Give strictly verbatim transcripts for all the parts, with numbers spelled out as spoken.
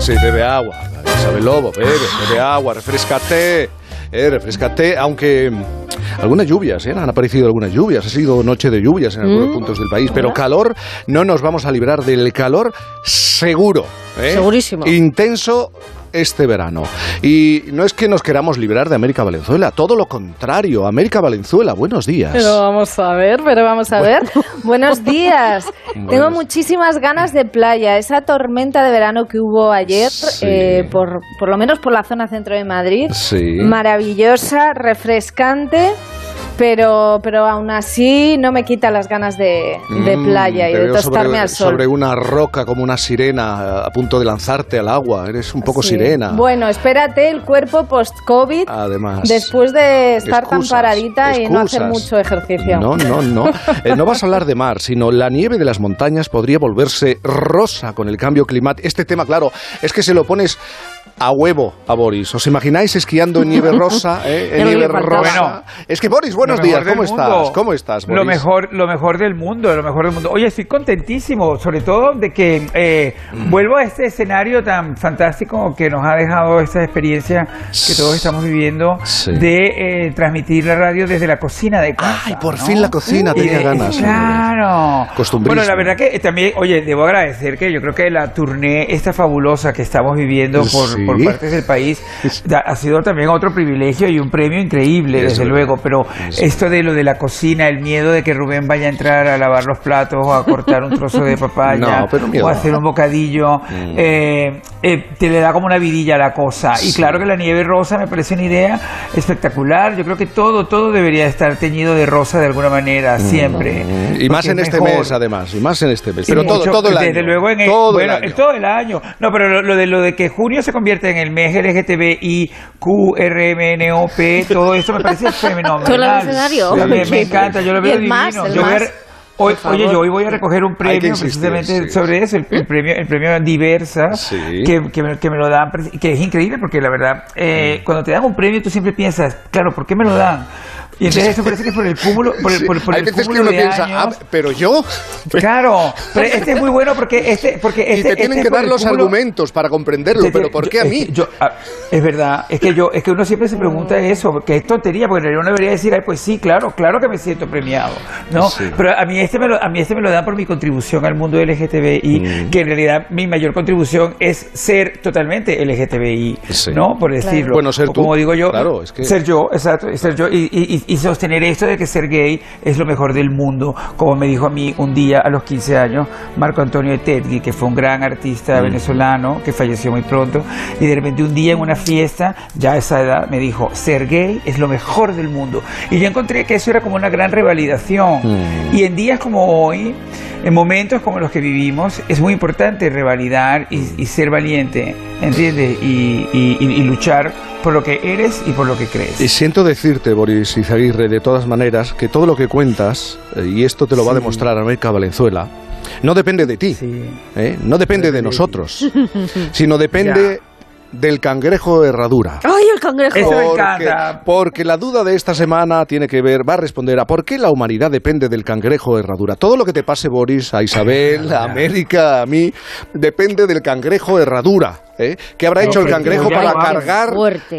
Sí, bebe agua. Isabel Lobo, bebe, bebe agua, refrescate. Eh, refrescate, aunque algunas lluvias, ¿eh? Han aparecido algunas lluvias, ha sido noche de lluvias en algunos mm. puntos del país, pero calor, no nos vamos a librar del calor seguro, ¿eh? Segurísimo. Intenso este verano. Y no es que nos queramos librar de América Valenzuela, todo lo contrario. América Valenzuela, buenos días. Pero vamos a ver, pero vamos a ver. Buenos días. Buenos. Tengo muchísimas ganas de playa. Esa tormenta de verano que hubo ayer, sí. eh, por, por lo menos por la zona centro de Madrid, sí. maravillosa, refrescante. Pero, pero aún así no me quita las ganas de, de playa mm, y de tostarme sobre, al sol. Sobre una roca como una sirena a punto de lanzarte al agua. Eres un poco sí. sirena. Bueno, espérate, el cuerpo post-COVID, además, después de estar excusas, tan paradita excusas. y no hacer mucho ejercicio. No, no, no. Eh, no vas a hablar de mar, sino la nieve de las montañas podría volverse rosa con el cambio climático. Este tema, claro, es que se lo pones a huevo a Boris. ¿Os imagináis esquiando en nieve rosa? ¿eh? En nieve rosa. Bueno, es que Boris, buenos días. ¿Cómo estás? Mundo. ¿Cómo estás, Boris? Lo mejor, lo mejor del mundo, lo mejor del mundo. Oye, estoy contentísimo, sobre todo de que eh, mm. vuelvo a este escenario tan fantástico que nos ha dejado esta experiencia que todos estamos viviendo sí. de eh, transmitir la radio desde la cocina de casa. Ay, por ¿no? fin la cocina, tenía de, ganas. Claro. Costumbrismo. Bueno, la verdad que también, oye, debo agradecer que yo creo que la tournée esta fabulosa que estamos viviendo por, sí. por partes del país ha sido también otro privilegio y un premio increíble, desde Eso, luego, pero Eso. esto de lo de la cocina, el miedo de que Rubén vaya a entrar a lavar los platos o a cortar un trozo de papaya no, pero o a hacer un bocadillo, mm. eh, eh, te le da como una vidilla a la cosa. Sí. Y claro que la nieve rosa me parece una idea espectacular. Yo creo que todo, todo debería estar teñido de rosa de alguna manera, siempre. Mm. Y más en este mejor. mes, además, y más en este mes. Pero todo, mucho, todo el año. Desde luego en el, todo bueno, el año. todo el año. No, pero lo, lo, de, lo de que junio se convierte en el mes L G T B I Q R M N O P, todo eso me parece fenomenal. ¿Todo el escenario? Sí, me, me encanta, yo lo veo divino. Más, yo más. Voy a, hoy, oye, yo hoy voy a recoger un premio insistir, precisamente sí. sobre eso, el, el premio el premio Diversa, sí. que, que, me, que me lo dan, que es increíble porque la verdad, eh, mm. cuando te dan un premio tú siempre piensas, claro, ¿por qué me lo dan? Y entonces eso parece que es por el cúmulo, por el, por, por Hay el veces cúmulo que uno de piensa, años. ah, pero yo. Claro, pero este es muy bueno porque este, porque este, y te tienen este que dar los cúmulo, argumentos para comprenderlo, te, te, pero ¿por qué yo, a mí? Es, yo, es verdad, es que yo, es que uno siempre se pregunta eso, que es tontería, porque en realidad uno debería decir, ay, pues sí, claro, claro que me siento premiado, ¿no? Sí. Pero a mí este me lo, a mí este me lo dan por mi contribución al mundo L G T B I, mm. que en realidad mi mayor contribución es ser totalmente L G T B I, sí. ¿no? Por decirlo. Claro. Bueno, ser o como tú. digo yo, claro, es que... ser yo, exacto, ser yo y, y, y sostener esto de que ser gay es lo mejor del mundo, como me dijo a mí un día a los quince años Marco Antonio Etegui, que fue un gran artista mm. venezolano que falleció muy pronto, y de repente un día en una fiesta, ya a esa edad, me dijo, ser gay es lo mejor del mundo, y yo encontré que eso era como una gran revalidación, mm. y en días como hoy, en momentos como los que vivimos, es muy importante revalidar y, y ser valiente, ¿entiendes? Y, y, y, y luchar por lo que eres y por lo que crees. Y siento decirte, Boris Izaguirre, de todas maneras, que todo lo que cuentas, eh, y esto te lo sí. va a demostrar América Valenzuela, no depende de ti, sí. ¿eh? no depende de nosotros, sino depende... Ya. del cangrejo herradura. ¡Ay, el cangrejo! Eso porque, me encanta. Porque la duda de esta semana tiene que ver, va a responder a por qué la humanidad depende del cangrejo herradura. Todo lo que te pase, Boris, a Isabel, a América, a mí, depende del cangrejo herradura. ¿eh? ¿Qué habrá no, hecho el cangrejo para cargar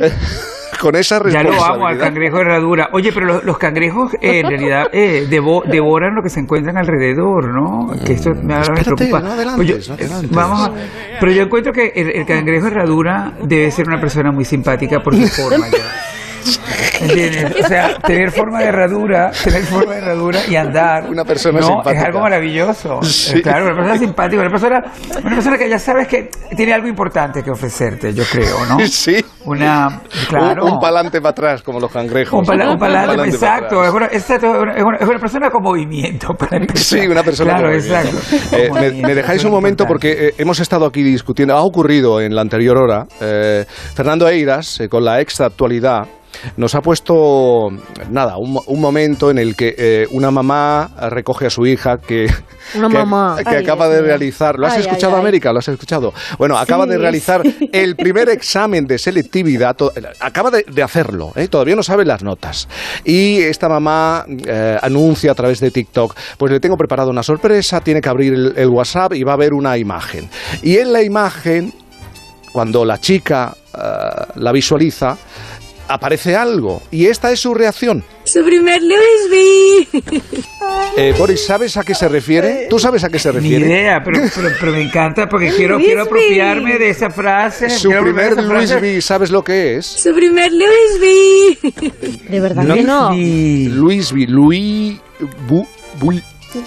con esa responsabilidad? Ya lo amo, al cangrejo herradura. Oye, pero los, los cangrejos eh, en realidad eh, devo, devoran lo que se encuentran alrededor, ¿no? Que esto me, Espérate, me preocupa. No adelantes, Oye, no adelantes. Vamos a, pero yo encuentro que el, el cangrejo herradura debe ser una persona muy simpática por su forma ya. ¿Entiendes? O sea, tener forma de herradura, tener forma de herradura y andar, una persona ¿no? simpática. Es algo maravilloso. Sí. Claro, una persona simpática, una persona, una persona que ya sabes que tiene algo importante que ofrecerte, yo creo, ¿no? Sí. Una, claro. Un, un palante para atrás, como los cangrejos. Un, pala, un palante, un palante exacto. Es una, exacto es, una, es una persona con movimiento. Para sí, una persona claro, con exacto. movimiento. Eh, me, me dejáis un momento porque eh, hemos estado aquí discutiendo, ha ocurrido en la anterior hora, eh, Fernando Eiras, eh, con la ex actualidad, nos ha puesto, nada, un, un momento en el que eh, una mamá recoge a su hija que, una que, mamá. que ay, acaba ay, de ay. realizar, ¿lo has ay, escuchado, ay, América? ¿Lo has escuchado? Bueno, sí, acaba de realizar sí. el primer examen de selectividad, to, acaba de, de hacerlo, ¿eh? Todavía no sabe las notas. Y esta mamá eh, anuncia a través de TikTok, pues le tengo preparado una sorpresa, tiene que abrir el, el WhatsApp y va a ver una imagen. Y en la imagen cuando la chica uh, la visualiza, aparece algo. Y esta es su reacción. Su primer Luis V. Eh, Boris, ¿sabes a qué se refiere? ¿Tú sabes a qué se refiere? Ni idea, pero, pero, pero me encanta porque quiero, quiero apropiarme de esa frase. Su primer Luis V, ¿sabes lo que es? Su primer Luis V. De verdad Luis que no. V. Luis V, Louis Bu, Bu-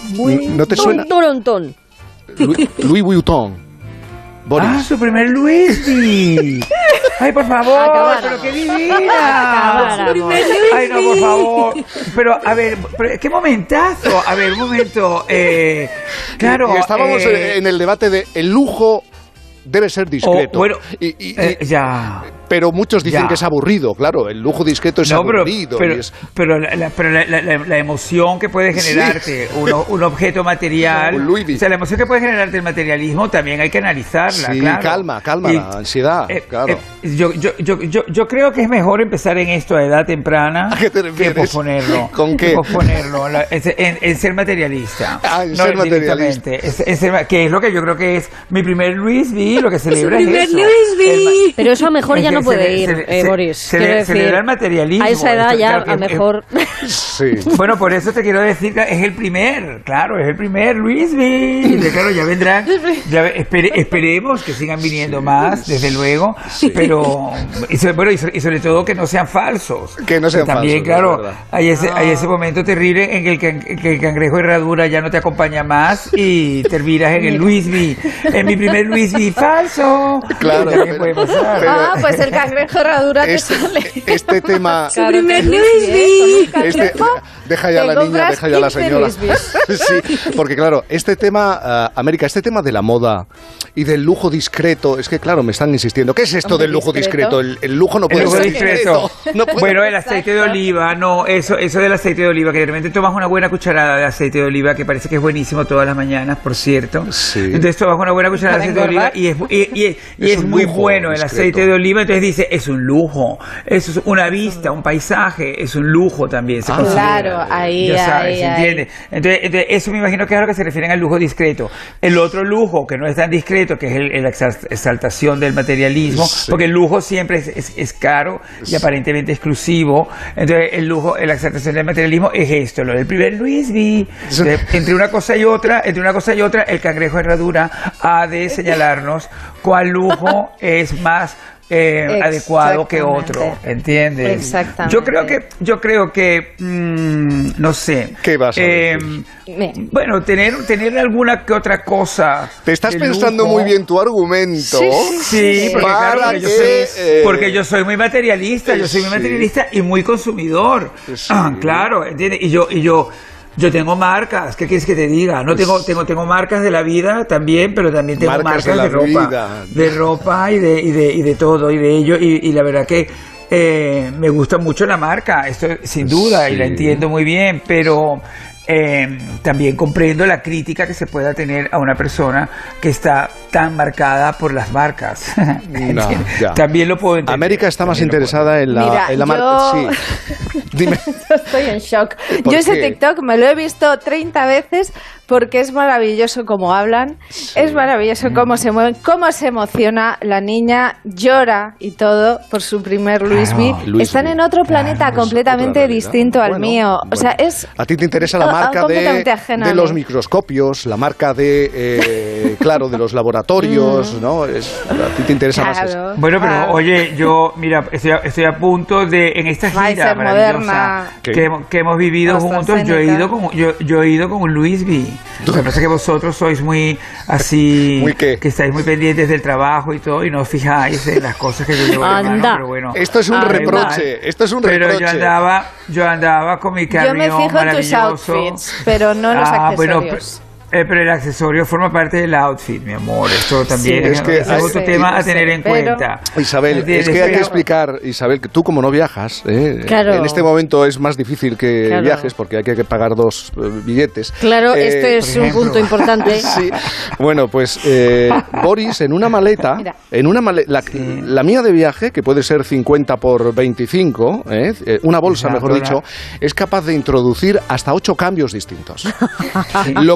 ¿No te suena? Tontón. Louis, Louis Vuitton. Boris. Ah, su primer Luis V. Ay, por favor, Acabáramos. pero qué divina. Su primer Luis Ay, no, por favor. Pero, a ver, pero, qué momentazo. A ver, un momento. Eh, claro. Y estábamos eh, en el debate de el lujo debe ser discreto. Oh, bueno, y, y- eh, y- ya. pero muchos dicen Ya. que es aburrido, claro. El lujo discreto es No, pero, aburrido. pero, y es- pero, la, la- pero la, la- la- la emoción que puede generarte un, o- un objeto material, Un Louis V. o sea, la emoción que puede generarte el materialismo también hay que analizarla, Sí, claro. calma, calma, Y, la ansiedad, eh, claro. eh, yo, yo, yo, yo, yo creo que es mejor empezar en esto a edad temprana ¿A qué te que refieres? posponerlo. ¿Con que qué? posponerlo, la- en, en- en ser materialista. Ah, en No, ser materialista. directamente, es- en ser ma- que es lo que yo creo que es mi primer Luis V, lo que celebra Su es primer eso. Luis El ma- V. Pero eso a lo mejor Es ya que no se puede le- ir, se le- eh, se- Boris. se quiero le- decir, celebra el materialismo. a esa edad Esto, ya claro que a lo es- mejor... Sí. Bueno, por eso te quiero decir que es el primer, claro, es el primer Luis V. Y claro, ya vendrán, ya ve- espere- esperemos que sigan viniendo más, desde luego, pero, y sobre, bueno, y sobre, y sobre todo que no sean falsos. Que no sean También, falsos, claro, es verdad. hay ese, hay ese momento terrible en que el, can- que el cangrejo de herradura ya no te acompaña más y terminas en el Luis V. En mi primer Luis V falso. Claro, También pero- puede pasar. pero- Ah, pues el cangrejo herradura te Este, sale. este tema... Su primer que Luis sí, ¿eh? Con un V. Este, cangrejo deja ya te la niña, compras deja ya la quince señora. Luis V. Sí, porque claro, este tema, ah, América, este tema de la moda y del lujo discreto, es que claro, me están insistiendo. ¿Qué es esto Hombre, del lujo discreto. discreto? El, el lujo no El puede lujo ser discreto. discreto. No puede- Bueno, el aceite de Exacto. oliva, no, eso, eso del aceite de oliva, que de repente tomas una buena cucharada de aceite de oliva, que parece que es buenísimo todas las mañanas, por cierto. Sí. Entonces tomas una buena cucharada de Para aceite de oliva engordar. y es, y, y- y Es es un muy lujo bueno el discreto. aceite de oliva, entonces dice, es un lujo, eso es una vista, un paisaje, es un lujo también. Se Ah, considera. claro, ahí, Ya sabes, ahí, ahí. ¿entiendes? Entonces, entonces, eso me imagino que es a lo que se refieren al lujo discreto. El otro lujo, que no es tan discreto, que es el, el exal- exaltación del materialismo, Sí. porque el lujo siempre es, es- es caro y aparentemente exclusivo. Entonces, el lujo, la exaltación del materialismo es esto, lo del primer Luis V. Entonces, entre una cosa y otra, entre una cosa y otra, el cangrejo de herradura ha de señalarnos cuál lujo es más eh, adecuado que otro, ¿entiendes? Exactamente. Yo creo que, yo creo que, mm, no sé. ¿Qué vas a eh, decir? Me- Bueno, tener, tener alguna que otra cosa. Te estás de pensando lujo. muy bien tu argumento. Sí, porque, Para claro, porque yo que, soy, eh, porque yo soy muy materialista, yo soy muy sí. materialista y muy consumidor. Sí. Ah, claro, ¿entiendes? Y yo, y yo, yo tengo marcas, ¿qué quieres que te diga? No tengo, tengo, tengo marcas de la vida también, pero también tengo Marcas marcas, de la de, ropa, vida. de ropa y de, y de, y de todo y de ello y, y la verdad que eh, me gusta mucho la marca, esto sin duda y la Sí. entiendo muy bien, pero eh, también comprendo la crítica que se pueda tener a una persona que está tan marcada por las marcas. No, ya. También lo puedo entender. América está más También lo interesada en la, Mira, en la marca. yo- Sí. Dime. Estoy en shock. ¿Por Yo ese qué? TikTok me lo he visto treinta veces porque es maravilloso cómo hablan, es maravilloso cómo se mueven, cómo se emociona. La niña llora y todo por su primer Luis V. Claro, Luis Están V. en otro planeta Claro, es completamente otra realidad. distinto al Bueno, mío. O sea, bueno. es... A ti te interesa la Ah, marca de, completamente ajena de a los mí. microscopios, la marca de, eh, claro, de los laboratorios, ¿no? Es, a ti te interesa más eso. Claro, Bueno, pero claro. oye, yo, mira, estoy a, estoy a punto de, en esta Pfizer, gira maravillosa Moderna. que, hemos- que hemos vivido juntos, yo he ido con, yo, yo he ido con un Luis V. Lo que pasa es que vosotros sois muy así, ¿Muy qué? que estáis muy pendientes del trabajo y todo, y no os fijáis en las cosas que yo llevo de mano, Anda. pero bueno. Esto es un da reproche, igual. esto es un Pero reproche. yo andaba, yo andaba con mi Yo carrión me fijo en tus maravilloso. outfits, pero no en los Ah, bueno, accesorios. Eh, pero el accesorio forma parte del outfit, mi amor. Esto también Sí, es, es que es hay- otro sí, tema lo a tener sé, en pero- cuenta. Isabel, ¿Entiendes? es que hay que Pero- explicar, Isabel, que tú como no viajas, ¿eh? Claro. en este momento es más difícil que Claro. viajes porque hay que pagar dos eh, billetes. Claro, Eh, este es por un ejemplo. punto importante. Sí. Bueno, pues eh, Boris en una maleta, Mira. en una maleta, la, la mía de viaje, que puede ser cincuenta por veinticinco, ¿eh? Eh, una bolsa, Exacto, mejor dicho, la- es capaz de introducir hasta ocho cambios distintos. Lo que Concha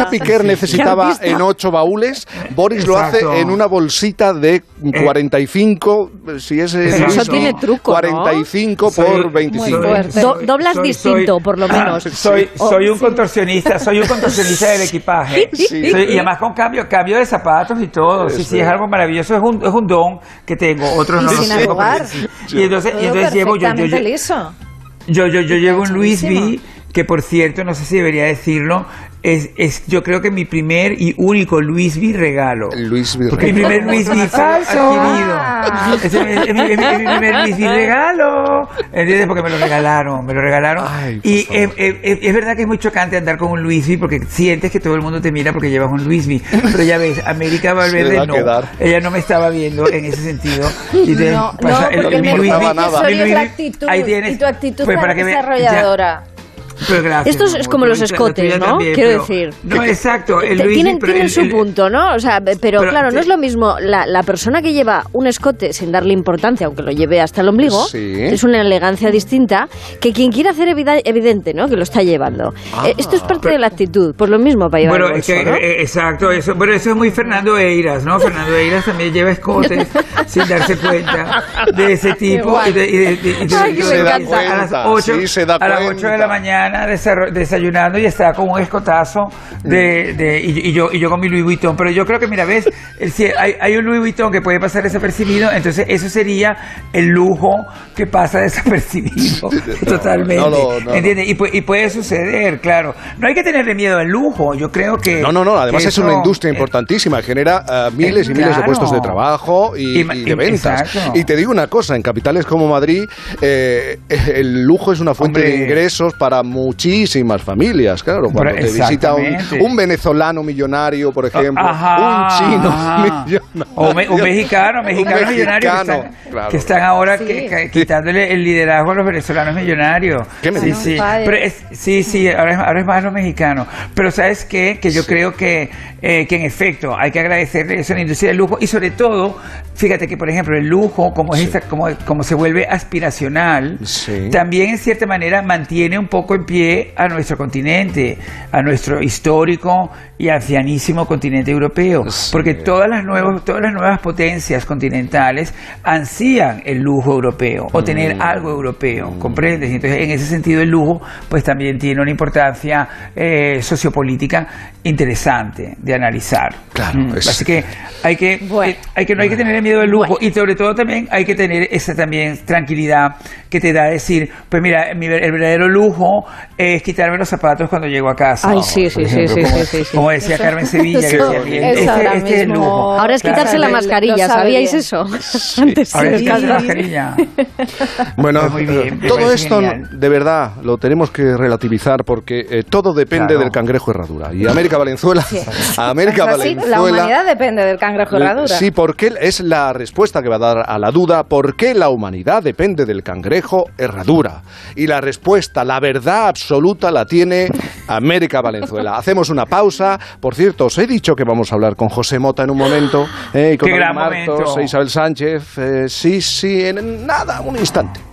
Rosa Piquer necesitaba en ocho baúles, Boris lo hace Exacto. en una bolsita de cuarenta y cinco, si es el Eso mismo, tiene truco, ¿no? cuarenta y cinco Soy- por veinticinco. Muy fuerte. Do- doblas soy- distinto, soy- por lo menos. Soy, soy un contorsionista, soy un contorsionista del equipaje. Sí. Soy- y además con cambio, cambio de zapatos y todo. Sí, sí, es algo maravilloso, es un, es un don que tengo, otros Y no lo sin tengo. arrugar. porque sí. Y entonces, y Todo entonces llevo yo, yo, perfectamente yo, liso. yo, yo, yo llevo un Louis Chulísimo. V, que por cierto, no sé si debería decirlo, es, es yo creo que mi primer y único Louis V regalo. Luis Porque mi primer Louis V adquirido. Ah. Es, es- es mi, es mi- es mi primer Louis V regalo. ¿Entiendes? Porque me lo regalaron, me lo regalaron. Ay, por y favor. es, es- es verdad que es muy chocante andar con un Louis V porque sientes que todo el mundo te mira porque llevas un Louis V. Pero ya ves, América Valverde va a no. quedar. Ella no me estaba viendo en ese sentido. Y entonces No, no, pasa porque el mi mejor Louis V- nada. accesorio mi es Louis la V, actitud. ahí tienes. Y tu actitud Pues para que vea- desarrolladora. Pero gracias, Esto es, mi es amor, como pero los la escotes, tuya ¿no? también, Quiero pero- decir. No, exacto. El Te- Louis tienen V, pero tienen el- su el- punto, ¿no? O sea, pero, Pero claro, te- no es lo mismo la, la persona que lleva un escote sin darle importancia, aunque lo lleve hasta el ombligo, Sí. es una elegancia distinta, que quien quiera hacer evida- evidente, ¿no? Que lo está llevando. Eh, esto es parte de la actitud, pues lo mismo para llevar Bueno, el es bolso, que, ¿no? eh, exacto, eso, bueno, eso es muy Fernando Eiras, ¿no? Fernando Eiras también lleva escotes sin darse cuenta de ese tipo. Y de, y de- y de- Ay, que y me de- encanta. a las Sí, ocho, se da a las cuenta. ocho de la mañana desarro- desayunando y está con un escotazo de, de y, y yo y yo con mi Louis Vuitton. Pero yo creo que, mira, ves, el, si hay, hay un Louis Vuitton que puede pasar desapercibido, entonces eso sería el lujo que pasa desapercibido totalmente. no lo- no, ¿Entiendes? Y, pu- y puede suceder, claro. No hay que tenerle miedo al lujo, yo creo que... No, no, no, además que es una eso- industria eh, importantísima, genera eh, miles y eh, miles de claro. puestos de trabajo y, Y ma- y de y- ventas. exacto. Y te digo una cosa, en capitales como Madrid, eh, el lujo es una fuente Hombre. de ingresos para muchísimas familias, claro. Cuando Pero te visita un, exactamente. un venezolano millonario, por ejemplo, Ajá, un chino ajá. millonario. O me- un mexicano, mexicanos millonarios que mexicano, están, claro. que están ahora Sí. que- que- quitándole el liderazgo a los venezolanos millonarios. ¿Qué me sí, dices? sí. Padre. Pero es, sí, sí, ahora es, ahora es más los mexicanos. Pero ¿sabes qué? Que yo creo que, eh, que en efecto hay que agradecerle eso a la industria del lujo y sobre todo, fíjate que por ejemplo el lujo, como, es esta- como, como se vuelve aspiracional, Sí. también en cierta manera mantiene un poco en pie a nuestro continente, a nuestro histórico y ancianísimo continente europeo, Sí. porque todas las nuevas todas las nuevas potencias continentales ansían el lujo europeo o tener Mm. algo europeo, ¿comprendes? Y entonces en ese sentido el lujo pues también tiene una importancia eh, sociopolítica interesante de analizar. Claro, Mm. es- Así que hay que, Bueno. eh, hay que no hay que tener miedo al lujo y sobre todo también hay que tener esa también tranquilidad que te da decir, pues mira, mi ver- el verdadero lujo es quitarme los zapatos cuando llego a casa. Ay, sí, sí, Por sí, ejemplo, sí, como, sí, sí, sí. como decía Carmen Sevilla, que Eso- decía bien, eso este, ahora este es el mismo- lujo. Ahora es Claro. quitarse la Lo mascarilla, sabe ¿sabíais bien. eso? Antes Ahora es sí. quitarse la mascarilla. Bueno, Pues muy bien, me todo parece esto genial. de verdad lo tenemos que relativizar porque eh, todo depende Claro. del cangrejo herradura. Y América Valenzuela, América Es así, Valenzuela. la humanidad depende del cangrejo herradura. Sí, porque es la respuesta que va a dar a la duda por qué la humanidad depende del cangrejo herradura. Y la respuesta, la verdad absoluta la tiene América Valenzuela. Hacemos una pausa. Por cierto, os he dicho que vamos a hablar con José Mota en un momento. eh, y con Qué David gran Martos momento. e Isabel Sánchez. Eh, sí, sí, en nada, un instante.